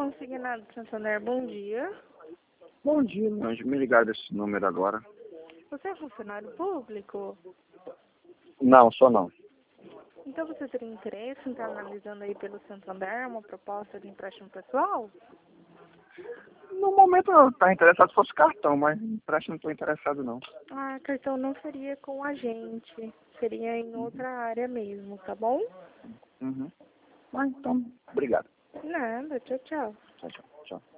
Consignado Santander, bom dia. Bom dia, mas me ligaram desse número agora. Você é funcionário público? Não, só não. Então você teria interesse em estar analisando aí pelo Santander uma proposta de empréstimo pessoal? No momento eu estava interessado se fosse cartão, mas empréstimo não estou interessado não. Ah, cartão não seria com a gente, seria em outra área mesmo, tá bom? Uhum. Mas então, obrigado. Nada, tchau, tchau. Tchau, tchau. Tchau.